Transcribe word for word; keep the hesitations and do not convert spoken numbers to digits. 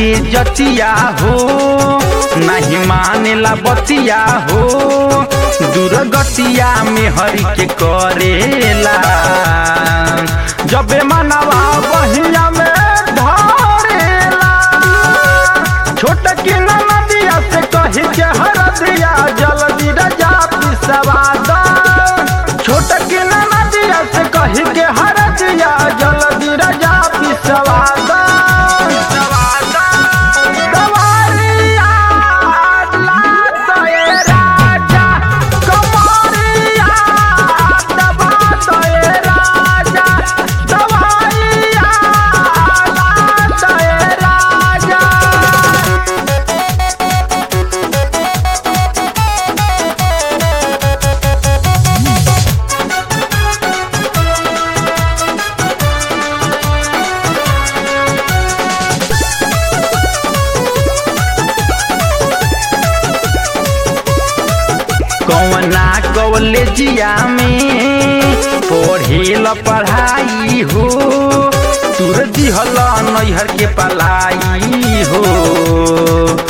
के जतिया हो, नहीं मानेला बतिया हो, दुर्गतिया में हरि के करेला। जबे मनवा बहिया में धरेला, छोट की नदिया से कही के हरदिया जल्दी रजा पिसवा दा। छोट की नदिया से कही के हरदिया जल्दी रजा पिसवा दा। कौना कॉलेजिया में पढ़ेल पढ़ाई हो, तुर दिहल नैहर के पलाई हो।